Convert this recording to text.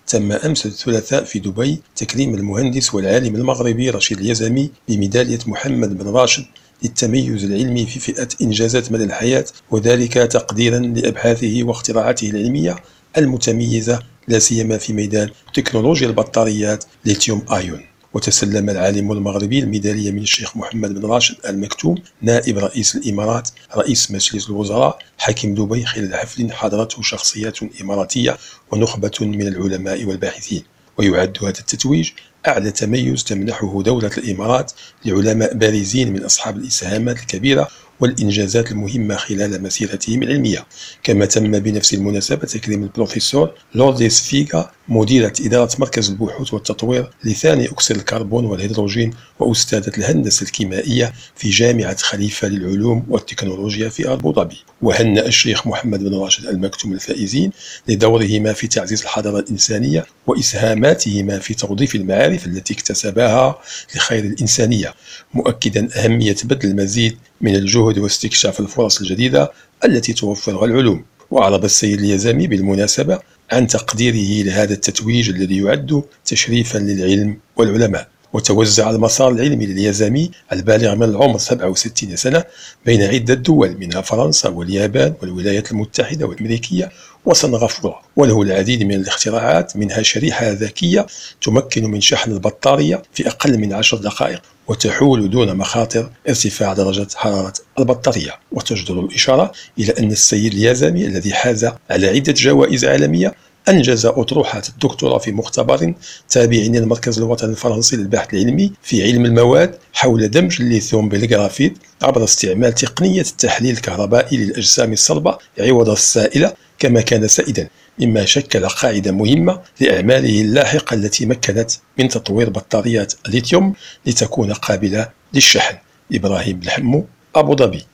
تم أمس الثلاثاء في دبي تكريم المهندس والعالم المغربي رشيد اليزامي بميدالية محمد بن راشد للتميز العلمي في فئة إنجازات مدى الحياة، وذلك تقديرا لأبحاثه واختراعاته العلمية المتميزة لا سيما في ميدان تكنولوجيا البطاريات ليثيوم آيون. وتسلم العالم المغربي الميدالية من الشيخ محمد بن راشد آل مكتوم نائب رئيس الإمارات رئيس مجلس الوزراء حاكم دبي خلال حفل حضرته شخصيات إماراتية ونخبة من العلماء والباحثين. ويعد هذا التتويج أعلى تميز تمنحه دولة الإمارات لعلماء بارزين من أصحاب الإسهامات الكبيرة والإنجازات المهمة خلال مسيرتهم العلمية. كما تم بنفس المناسبة تكريم البروفيسور لورديس فيغا مديرة إدارة مركز البحوث والتطوير لثاني أكسيد الكربون والهيدروجين وأستاذة الهندسة الكيميائية في جامعة خليفة للعلوم والتكنولوجيا في أبو ظبي. وهنأ الشيخ محمد بن راشد آل مكتوم الفائزين لدورهما في تعزيز الحضارة الإنسانية وإسهاماتهما في توظيف المعارف التي اكتسباها لخير الإنسانية، مؤكدا أهمية بذل المزيد من الجهد واستكشاف الفرص الجديدة التي توفرها العلوم. وأعرب السيد اليزامي بالمناسبة عن تقديره لهذا التتويج الذي يعد تشريفا للعلم والعلماء. وتوزع المسار العلمي لليزامي البالغ من العمر 67 سنة بين عدة دول منها فرنسا واليابان والولايات المتحدة والأمريكية وسنغافورة، وله العديد من الاختراعات منها شريحة ذكية تمكن من شحن البطارية في أقل من 10 دقائق وتحول دون مخاطر ارتفاع درجة حرارة البطارية. وتجدر الإشارة إلى أن السيد اليزامي الذي حاز على عدة جوائز عالمية أنجز أطروحة الدكتوراه في مختبر تابع للمركز الوطني الفرنسي للبحث العلمي في علم المواد حول دمج الليثيوم بالجرافيت عبر استعمال تقنية التحليل الكهربائي للأجسام الصلبة عوض السائلة كما كان سائدا، مما شكل قاعدة مهمة لأعماله اللاحقة التي مكنت من تطوير بطاريات الليثيوم لتكون قابلة للشحن. إبراهيم الحمو، أبو ظبي.